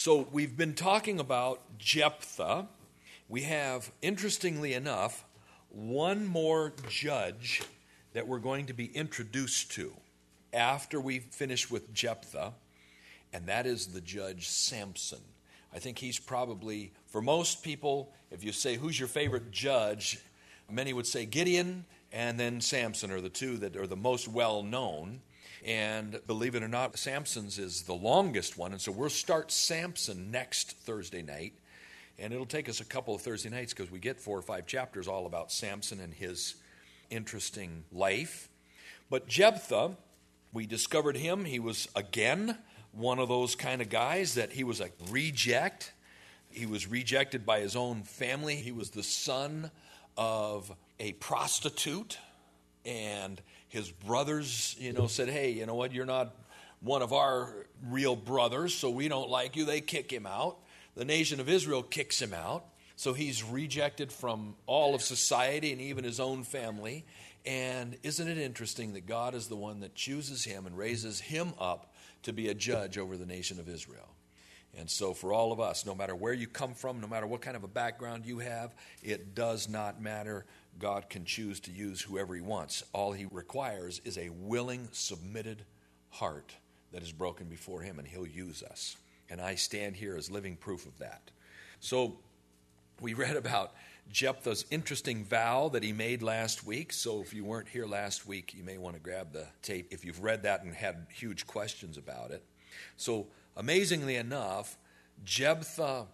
So we've been talking about Jephthah. We have, interestingly enough, one more judge that we're going to be introduced to after we finish with Jephthah, and that is the judge Samson. I think he's probably, for most people, if you say, who's your favorite judge, many would say Gideon and then Samson are the two that are the most well-known. And believe it or not, Samson's is the longest one, and so we'll start Samson next Thursday night. And it'll take us a couple of Thursday nights because we get 4 or 5 chapters all about Samson and his interesting life. But Jephthah, we discovered him. He was, again, one of those kind of guys that he was a reject. He was rejected by his own family. He was the son of a prostitute. And his brothers, said, hey, you know what, you're not one of our real brothers, so we don't like you. They kick him out. The nation of Israel kicks him out. So he's rejected from all of society and even his own family. And isn't it interesting that God is the one that chooses him and raises him up to be a judge over the nation of Israel? And so for all of us, no matter where you come from, no matter what kind of a background you have, it does not matter. God can choose to use whoever he wants. All he requires is a willing, submitted heart that is broken before him, and he'll use us. And I stand here as living proof of that. So we read about Jephthah's interesting vow that he made last week. So if you weren't here last week, you may want to grab the tape if you've read that and had huge questions about it. So amazingly enough, Jephthah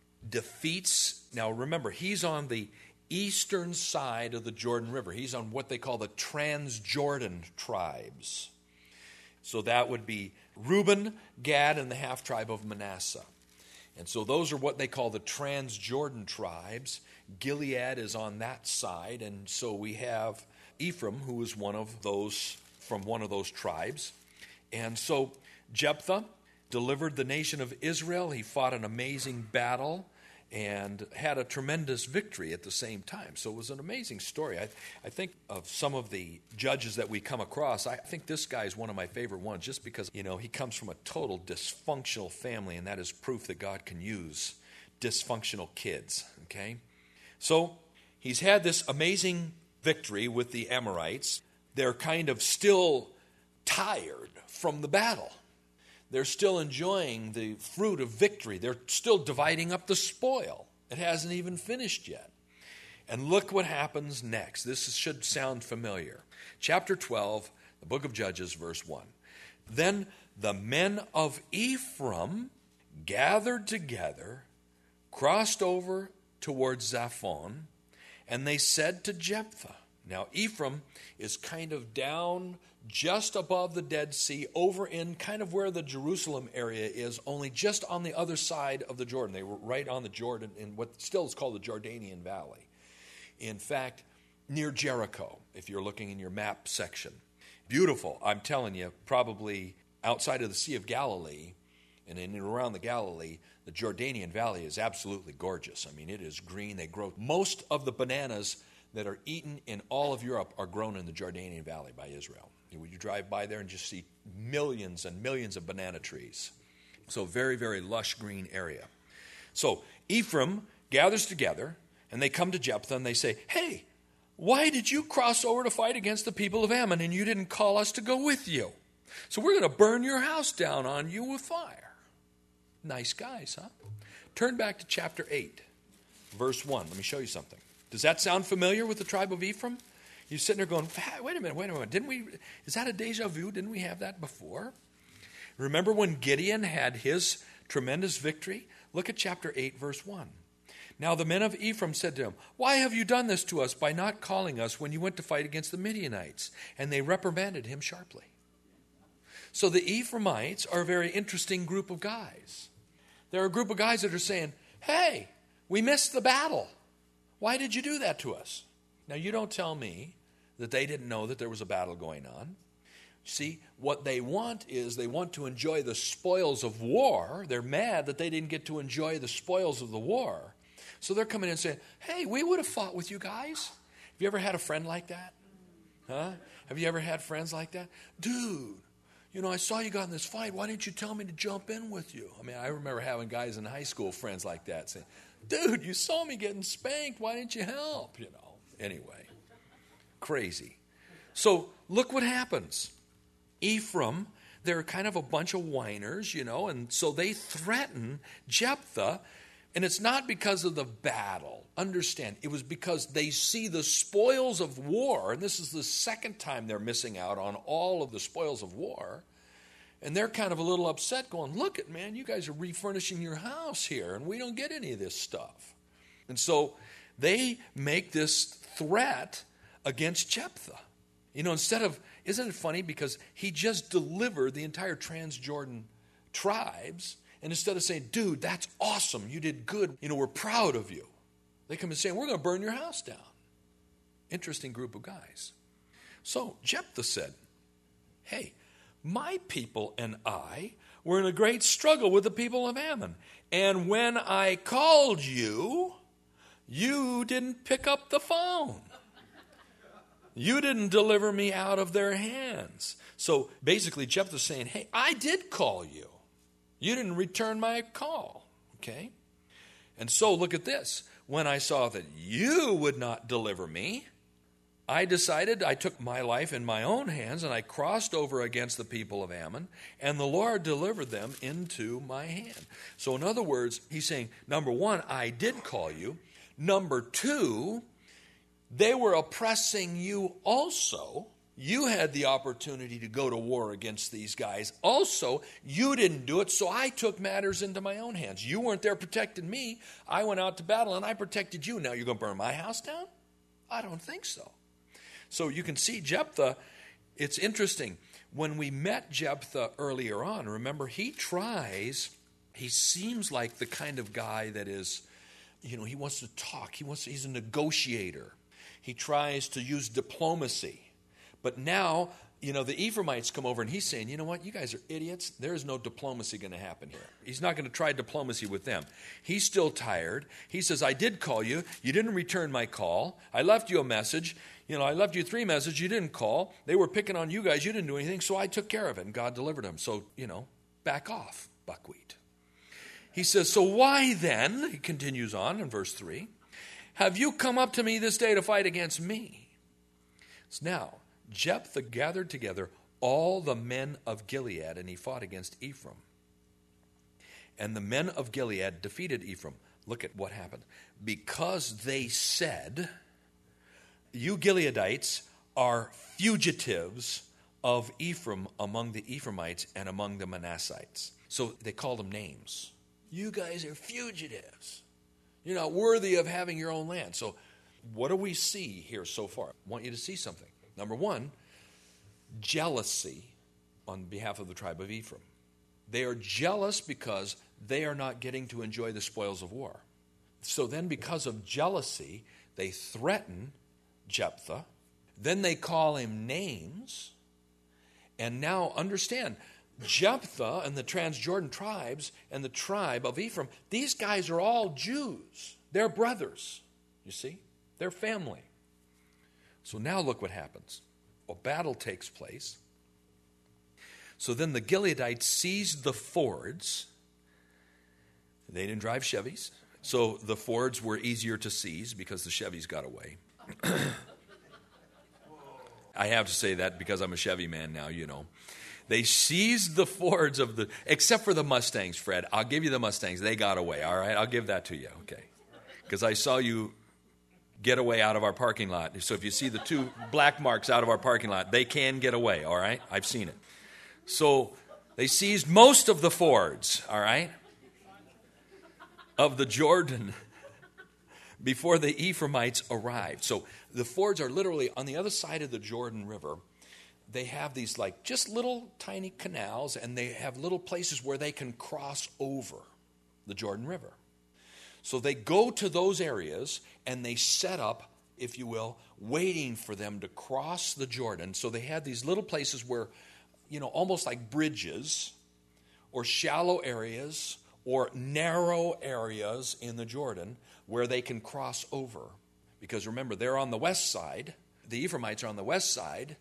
defeats, now remember, he's on the eastern side of the Jordan River. He's on what they call the Transjordan tribes. So that would be Reuben, Gad, and the half-tribe of Manasseh. And so those are what they call the Transjordan tribes. Gilead is on that side, and so we have Ephraim, who is one of those, from one of those tribes. And so Jephthah delivered the nation of Israel. He fought an amazing battle and had a tremendous victory at the same time. So it was an amazing story. I think of some of the judges that we come across, I think this guy is one of my favorite ones just because, he comes from a total dysfunctional family, and that is proof that God can use dysfunctional kids, okay? So he's had this amazing victory with the Amorites. They're kind of still tired from the battle. They're still enjoying the fruit of victory. They're still dividing up the spoil. It hasn't even finished yet. And look what happens next. This should sound familiar. Chapter 12, the book of Judges, verse 1. Then the men of Ephraim gathered together, crossed over towards Zaphon, and they said to Jephthah. Now, Ephraim is kind of down just above the Dead Sea, over in kind of where the Jerusalem area is, only just on the other side of the Jordan. They were right on the Jordan in what still is called the Jordanian Valley. In fact, near Jericho, if you're looking in your map section. Beautiful, I'm telling you, probably outside of the Sea of Galilee and in and around the Galilee, the Jordanian Valley is absolutely gorgeous. I mean, it is green. They grow. Most of the bananas that are eaten in all of Europe are grown in the Jordanian Valley by Israel. You drive by there and just see millions and millions of banana trees. So very, very lush green area. So Ephraim gathers together, and they come to Jephthah, and they say, hey, why did you cross over to fight against the people of Ammon, and you didn't call us to go with you? So we're going to burn your house down on you with fire. Nice guys, huh? Turn back to chapter 8, verse 1. Let me show you something. Does that sound familiar with the tribe of Ephraim? You're sitting there going, wait a minute, is that a deja vu? Didn't we have that before? Remember when Gideon had his tremendous victory? Look at chapter 8, verse 1. Now the men of Ephraim said to him, why have you done this to us by not calling us when you went to fight against the Midianites? And they reprimanded him sharply. So the Ephraimites are a very interesting group of guys. They're a group of guys that are saying, hey, we missed the battle. Why did you do that to us? Now, you don't tell me that they didn't know that there was a battle going on. See, what they want is they want to enjoy the spoils of war. They're mad that they didn't get to enjoy the spoils of the war. So they're coming in and saying, hey, we would have fought with you guys. Have you ever had a friend like that? Huh? Have you ever had friends like that? Dude, I saw you got in this fight. Why didn't you tell me to jump in with you? I mean, I remember having guys in high school, friends like that, saying, dude, you saw me getting spanked. Why didn't you help? Anyway, crazy. So look what happens. Ephraim, they're kind of a bunch of whiners, and so they threaten Jephthah. And it's not because of the battle. Understand, it was because they see the spoils of war, and this is the second time they're missing out on all of the spoils of war. And they're kind of a little upset going, look it, man, you guys are refurnishing your house here, and we don't get any of this stuff. And so they make this threat against Jephthah. Instead of, isn't it funny, because he just delivered the entire Transjordan tribes. And instead of saying, dude, that's awesome, you did good, we're proud of you, they come and say, we're going to burn your house down. Interesting group of guys. So Jephthah said, hey, my people and I were in a great struggle with the people of Ammon. And when I called you, you didn't pick up the phone. You didn't deliver me out of their hands. So basically Jephthah's saying, hey, I did call you. You didn't return my call, okay? And so look at this. When I saw that you would not deliver me, I decided, I took my life in my own hands, and I crossed over against the people of Ammon, and the Lord delivered them into my hand. So in other words, he's saying, number one, I did call you. Number two, they were oppressing you also. You had the opportunity to go to war against these guys. Also, you didn't do it, so I took matters into my own hands. You weren't there protecting me. I went out to battle, and I protected you. Now you're going to burn my house down? I don't think so. So you can see Jephthah, it's interesting. When we met Jephthah earlier on, remember, he seems like the kind of guy that is, he wants to talk. He's a negotiator. He tries to use diplomacy. But now, the Ephraimites come over and he's saying, you know what, you guys are idiots. There is no diplomacy going to happen here. He's not going to try diplomacy with them. He's still tired. He says, I did call you. You didn't return my call. I left you a message. I left you 3 messages. You didn't call. They were picking on you guys. You didn't do anything, so I took care of it, and God delivered him. So, back off, buckwheat. He says, so why then, he continues on in verse 3, have you come up to me this day to fight against me? So now, Jephthah gathered together all the men of Gilead, and he fought against Ephraim. And the men of Gilead defeated Ephraim. Look at what happened. Because they said, you Gileadites are fugitives of Ephraim among the Ephraimites and among the Manassites. So they called them names. You guys are fugitives. You're not worthy of having your own land. So what do we see here so far? I want you to see something. Number one, jealousy on behalf of the tribe of Ephraim. They are jealous because they are not getting to enjoy the spoils of war. So then because of jealousy, they threaten Jephthah. Then they call him names. And now understand, Jephthah and the Transjordan tribes and the tribe of Ephraim, these guys are all Jews. They're brothers, you see? They're family. So now look what happens. A battle takes place. So then the Gileadites seized the fords. They didn't drive Chevys. So the fords were easier to seize because the Chevys got away. I have to say that because I'm a Chevy man now, They seized the fords except for the Mustangs, Fred. I'll give you the Mustangs. They got away, all right? I'll give that to you, okay? Because I saw you get away out of our parking lot. So if you see the 2 black marks out of our parking lot, they can get away, all right? I've seen it. So they seized most of the fords, all right, of the Jordan before the Ephraimites arrived. So the fords are literally on the other side of the Jordan River. They have these just little tiny canals, and they have little places where they can cross over the Jordan River. So they go to those areas and they set up, if you will, waiting for them to cross the Jordan. So they had these little places where, almost like bridges or shallow areas or narrow areas in the Jordan where they can cross over. Because remember, they're on the west side. The Ephraimites are on the west side,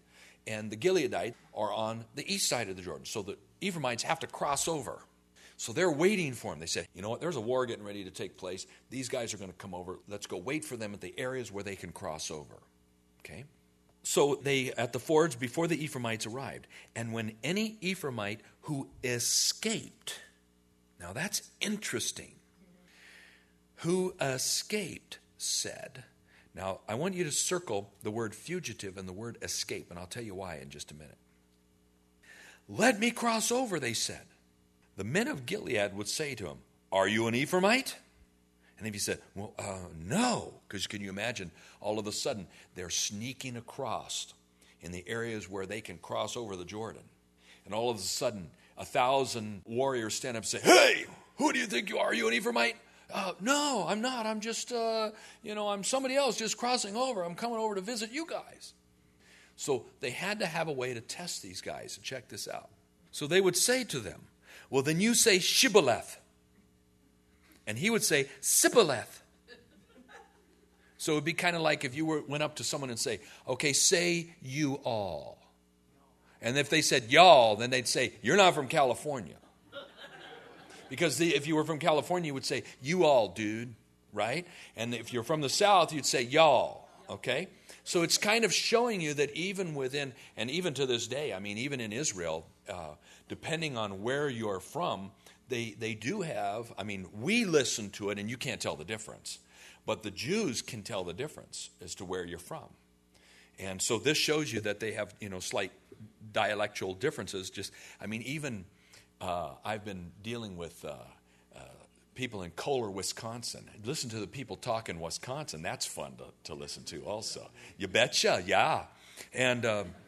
and the Gileadites are on the east side of the Jordan. So the Ephraimites have to cross over. So they're waiting for him. They said, you know what, there's a war getting ready to take place. These guys are going to come over. Let's go wait for them at the areas where they can cross over. Okay? So they, at the fords before the Ephraimites arrived, and when any Ephraimite who escaped, now that's interesting, who escaped said, now I want you to circle the word fugitive and the word escape, and I'll tell you why in just a minute. Let me cross over, they said. The men of Gilead would say to him, are you an Ephraimite? And if he said, well, no, because can you imagine, all of a sudden, they're sneaking across in the areas where they can cross over the Jordan. And all of a sudden, 1,000 warriors stand up and say, hey, who do you think you are? Are you an Ephraimite? No, I'm not. I'm just, I'm somebody else just crossing over. I'm coming over to visit you guys. So they had to have a way to test these guys and check this out. So they would say to them, well, then you say Shibboleth. And he would say Sibboleth. So it would be kind of like if you went up to someone and say, okay, say you all. And if they said y'all, then they'd say, you're not from California. Because if you were from California, you would say, you all, dude, right? And if you're from the South, you'd say y'all, okay? So it's kind of showing you that even within, and even to this day, I mean, even in Israel, depending on where you're from, they do have, I mean, we listen to it and you can't tell the difference. But the Jews can tell the difference as to where you're from. And so this shows you that they have, slight dialectual differences. Just, I mean, even I've been dealing with people in Kohler, Wisconsin. Listen to the people talk in Wisconsin. That's fun to listen to also. You betcha, yeah. And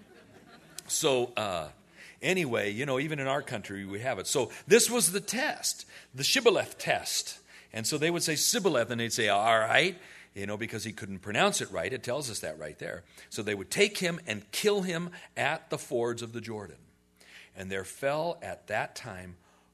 anyway, even in our country we have it. So this was the test, the Shibboleth test. And so they would say Sibboleth, and they'd say, all right, because he couldn't pronounce it right. It tells us that right there. So they would take him and kill him at the fords of the Jordan. And there fell at that time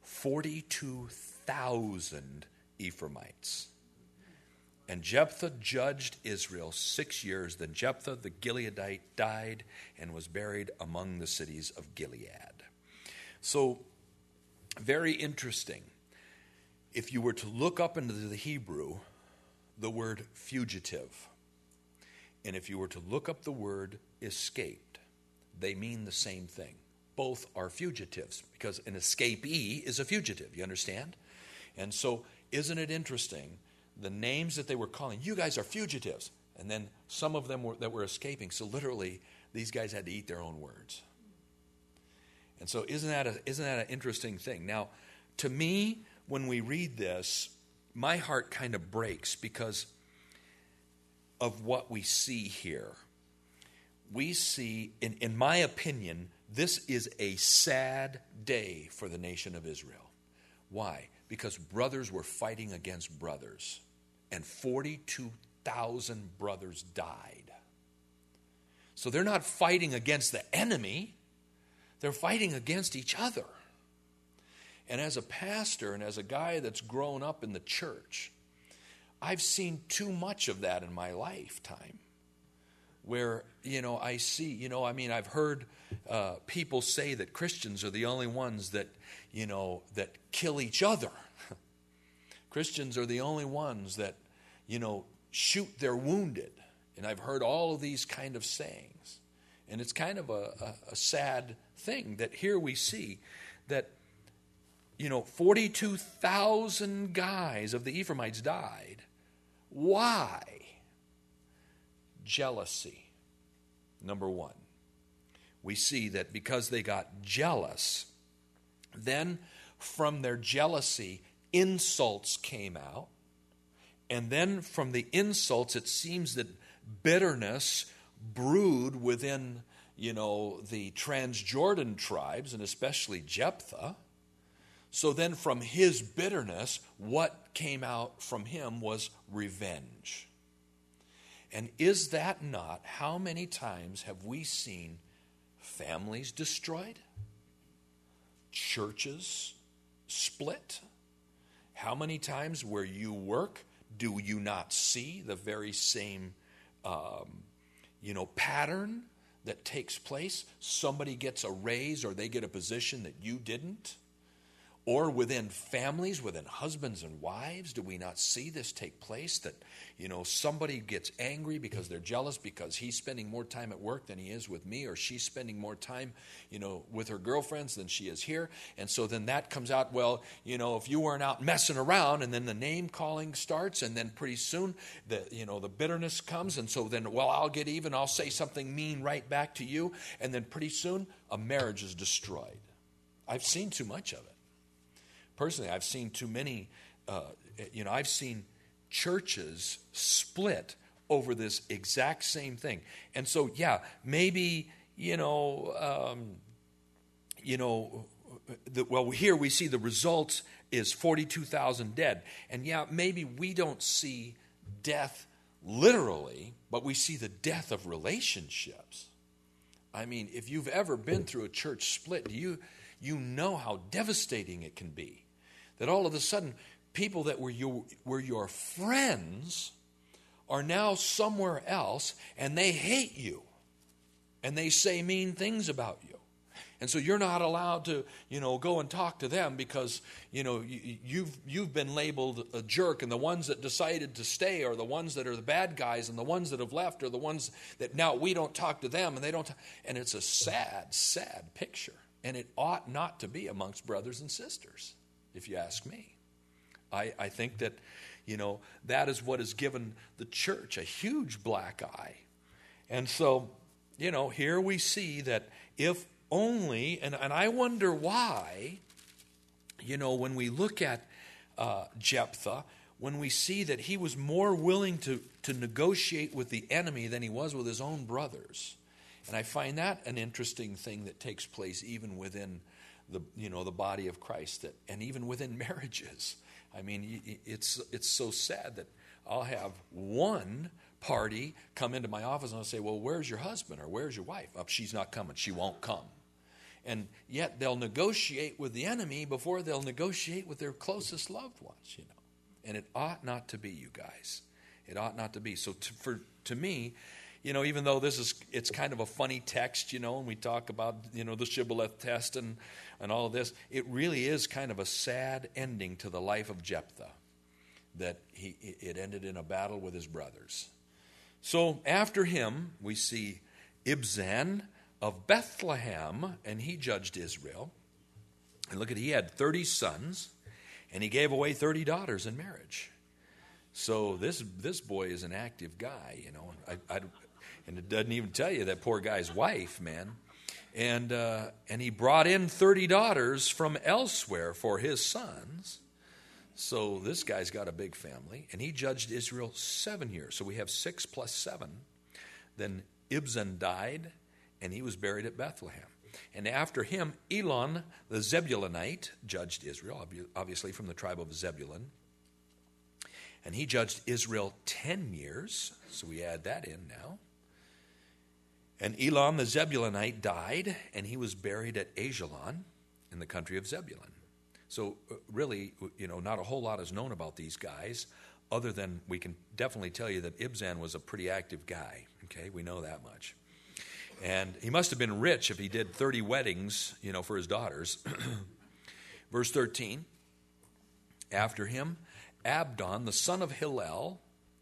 42,000 Ephraimites. And Jephthah judged Israel 6 years. Then Jephthah the Gileadite died and was buried among the cities of Gilead. So, very interesting. If you were to look up into the Hebrew, the word fugitive, and if you were to look up the word escaped, they mean the same thing. Both are fugitives, because an escapee is a fugitive, you understand? And so, isn't it interesting, the names that they were calling, you guys are fugitives, and then some of them that were escaping, so literally, these guys had to eat their own words. And so, isn't that an interesting thing? Now, to me, when we read this, my heart kind of breaks because of what we see here. We see, in my opinion, this is a sad day for the nation of Israel. Why? Because brothers were fighting against brothers, and 42,000 brothers died. So they're not fighting against the enemy, they're fighting against each other. And as a pastor and as a guy that's grown up in the church, I've seen too much of that in my lifetime. Where, I see, I've heard people say that Christians are the only ones that, that kill each other. Christians are the only ones that, shoot their wounded. And I've heard all of these kind of sayings. And it's kind of a sad thing that here we see that 42,000 guys of the Ephraimites died. Why? Jealousy. Number one. We see that because they got jealous, then from their jealousy, insults came out. And then from the insults, it seems that bitterness brewed within, the Transjordan tribes, and especially Jephthah. So then from his bitterness, what came out from him was revenge. And is that not, how many times have we seen families destroyed? Churches split? How many times where you work do you not see the very same, pattern that takes place? Somebody gets a raise or they get a position that you didn't? Or within families, within husbands and wives, do we not see this take place? That, somebody gets angry because they're jealous because he's spending more time at work than he is with me, or she's spending more time, with her girlfriends than she is here. And so then that comes out, well, if you weren't out messing around, and then the name calling starts, and then pretty soon the bitterness comes. And so then, well, I'll get even, I'll say something mean right back to you. And then pretty soon a marriage is destroyed. I've seen too much of it. Personally, I've seen too many, I've seen churches split over this exact same thing. And so, maybe, here we see the results is 42,000 dead. And maybe we don't see death literally, but we see the death of relationships. I mean, if you've ever been through a church split, you know how devastating it can be. That all of a sudden, people that were your friends are now somewhere else, and they hate you, and they say mean things about you. And so you're not allowed to, go and talk to them because, you've been labeled a jerk, and the ones that decided to stay are the ones that are the bad guys, and the ones that have left are the ones that now we don't talk to them, and they don't. And it's a sad, sad picture, and it ought not to be amongst brothers and sisters, if you ask me. I think that, that is what has given the church a huge black eye. And so, here we see that if only, and I wonder why, when we look at Jephthah, when we see that he was more willing to negotiate with the enemy than he was with his own brothers. And I find that an interesting thing that takes place even within the body of Christ, and even within marriages. I mean, it's so sad that I'll have one party come into my office and I'll say, well, where's your husband or where's your wife? Oh, she's not coming. She won't come. And yet they'll negotiate with the enemy before they'll negotiate with their closest loved ones, And it ought not to be, you guys. It ought not to be. So to me, even though it's kind of a funny text, and we talk about, the Shibboleth test and all of this, it really is kind of a sad ending to the life of Jephthah, that it ended in a battle with his brothers. So after him, we see Ibzan of Bethlehem, and he judged Israel. And look he had 30 sons, and he gave away 30 daughters in marriage. So this boy is an active guy, and it doesn't even tell you that poor guy's wife, man. And he brought in 30 daughters from elsewhere for his sons. So this guy's got a big family. And he judged Israel 7 years. So we have 6 plus 7. Then Ibzan died, and he was buried at Bethlehem. And after him, Elon the Zebulunite judged Israel, obviously from the tribe of Zebulun. And he judged Israel 10 years. So we add that in now. And Elon the Zebulunite died, and he was buried at Ajalon in the country of Zebulun. So really, not a whole lot is known about these guys, other than we can definitely tell you that Ibzan was a pretty active guy. Okay, we know that much. And he must have been rich if he did 30 weddings, for his daughters. Verse 13, after him, Abdon, the son of Hillel,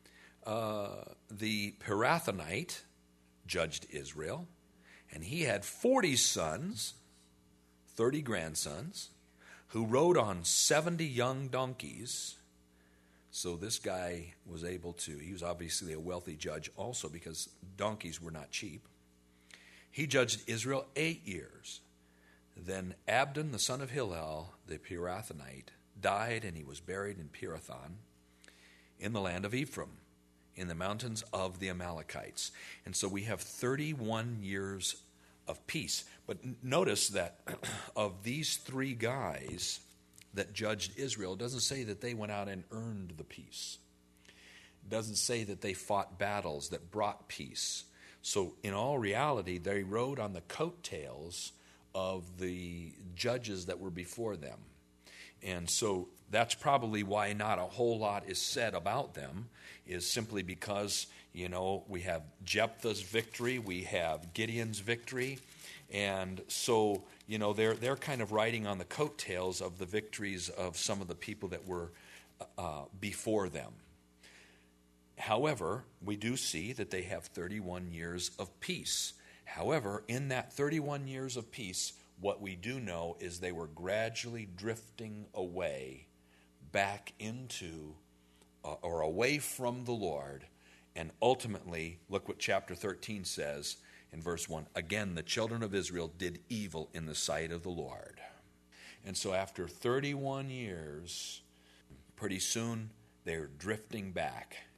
the Pirathonite, judged Israel, and he had 40 sons, 30 grandsons, who rode on 70 young donkeys. So this guy was he was obviously a wealthy judge also, because donkeys were not cheap. He judged Israel 8 years. Then Abdon, the son of Hillel, the Pirathonite, died, and he was buried in Pirathon in the land of Ephraim, in the mountains of the Amalekites. And so we have 31 years of peace. But notice that of these 3 guys that judged Israel, it doesn't say that they went out and earned the peace. It doesn't say that they fought battles that brought peace. So in all reality, they rode on the coattails of the judges that were before them. And so that's probably why not a whole lot is said about them, is simply because, we have Jephthah's victory, we have Gideon's victory, and so, they're kind of riding on the coattails of the victories of some of the people that were before them. However, we do see that they have 31 years of peace. However, in that 31 years of peace, what we do know is they were gradually drifting away back into or away from the Lord. And ultimately, look what chapter 13 says in verse 1. Again, the children of Israel did evil in the sight of the Lord. And so after 31 years, pretty soon they're drifting back.